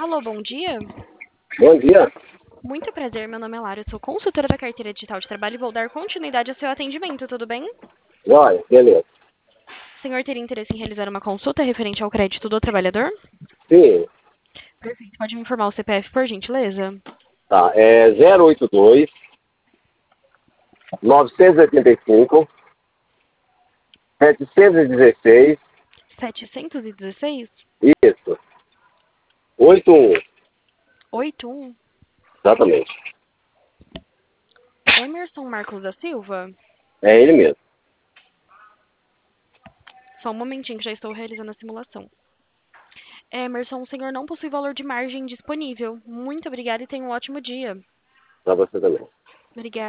Alô, bom dia. Bom dia. Muito prazer, meu nome é Lara, eu sou consultora da carteira digital de trabalho e vou dar continuidade ao seu atendimento, tudo bem? Olha, beleza. O senhor teria interesse em realizar uma consulta referente ao crédito do trabalhador? Sim, Perfeito. Pode me informar o CPF, por gentileza? tá. É 082 985 716. 716 Isso. 81. 81. Exatamente. Emerson Marcos da Silva? É ele mesmo. Só um momentinho que já estou realizando a simulação. Emerson, o senhor não possui valor de margem disponível. Muito obrigada e tenha um ótimo dia. Pra você também. Obrigada.